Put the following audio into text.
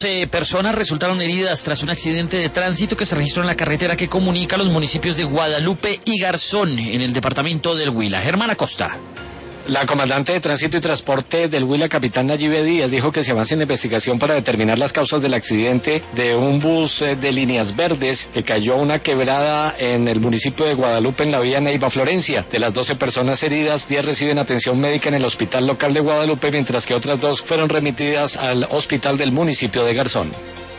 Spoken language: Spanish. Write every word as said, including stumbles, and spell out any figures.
doce personas resultaron heridas tras un accidente de tránsito que se registró en la carretera que comunica los municipios de Guadalupe y Garzón, en el departamento del Huila. Germán Acosta. La comandante de Tránsito y Transporte del Huila, capitán Nayibe Díaz, dijo que se avanza en la investigación para determinar las causas del accidente de un bus de líneas verdes que cayó a una quebrada en el municipio de Guadalupe en la vía Neiva Florencia. De las doce personas heridas, diez reciben atención médica en el hospital local de Guadalupe, mientras que otras dos fueron remitidas al hospital del municipio de Garzón.